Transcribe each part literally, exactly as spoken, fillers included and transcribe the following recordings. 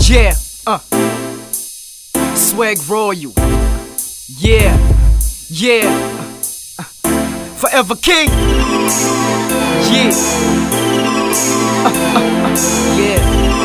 Yeah, uh Swag Royal. Yeah, yeah, uh, uh, Forever King. Yeah, uh, uh, uh, yeah.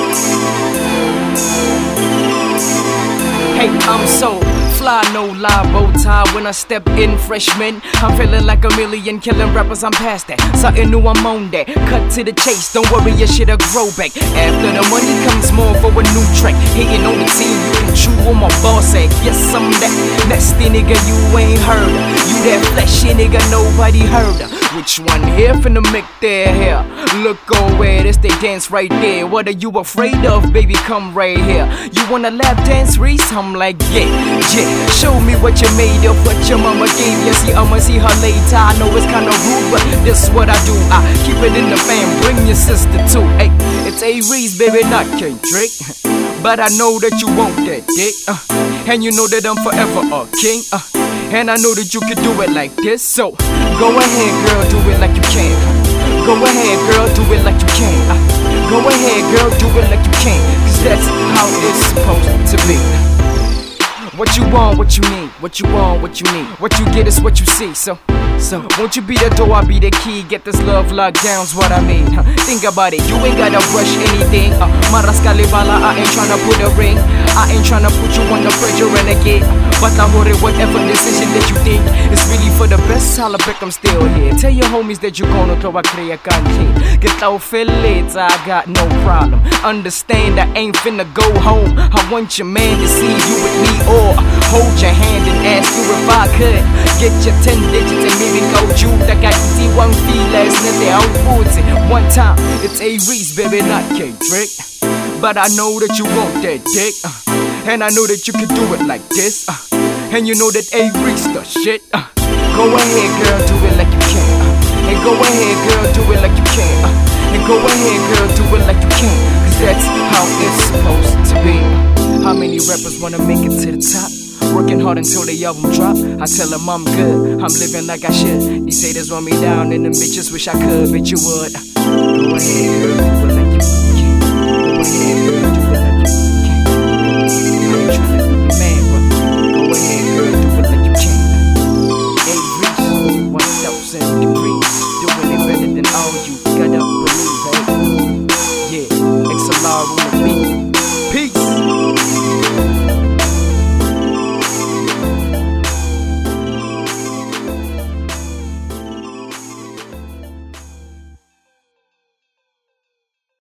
Hey, I'm so fly, no lie, bow tie when I step in, freshman. I'm feeling like a million, killing rappers, I'm past that. Something new, I'm on that. Cut to the chase, don't worry, your shit'll grow back. After the money comes more for a new track. Hitting on the team, you can chew on my ball sack. Yes, I'm that nasty nigga you ain't heard of. You that flashy nigga nobody heard of. Which one here finna make their hair look away? This they dance right there. What are you afraid of, baby? Come right here. You wanna lap dance, Reese? I'm like, yeah, yeah. Show me what you made of, what your mama gave you. See, I'ma see her later. I know it's kinda rude, but this what I do. I keep it in the fam, bring your sister too. Hey, it's A Reese, baby, not Kendrick. But I know that you want that dick, uh, and you know that I'm forever a king, uh, and I know that you can do it like this. So go ahead, girl, do it like you can. Go ahead, girl, do it like you can. uh, Go ahead, girl, do it like you can. Cause that's how it's supposed to be. What you want, what you need, what you want, what you need. What you get is what you see, so So, won't you be the door, I'll be the key. Get this love locked down's what I mean, huh? Think about it, you ain't gotta rush anything. uh, Marascalibala, I ain't tryna put a ring. I ain't tryna put you on the fridge or renegade. But I worry whatever decision that you think is really for the best. I'll bet I'm still here. Tell your homies that you gonna throw a clear country. Get out fillets, I got no problem. Understand I ain't finna go home. I want your man to see you with me, or hold your hand and ask you if I could get your ten digits and maybe go you. Takati one feel less than they out pussy. One time, it's A Reese, baby, not Kendrick. But I know that you want that dick, uh, and I know that you can do it like this, uh, and you know that A Reese the shit. uh, Go ahead, girl, do it like you can, uh, and go ahead, girl, do it like you can, uh, and go ahead, girl, do it like you can. Cause that's how it's supposed to be. How many rappers wanna make it to the top? Working hard until the album drop. I tell them I'm good, I'm living like I should. These haters want me down and them bitches wish I could, bitch you would. Go ahead, girl,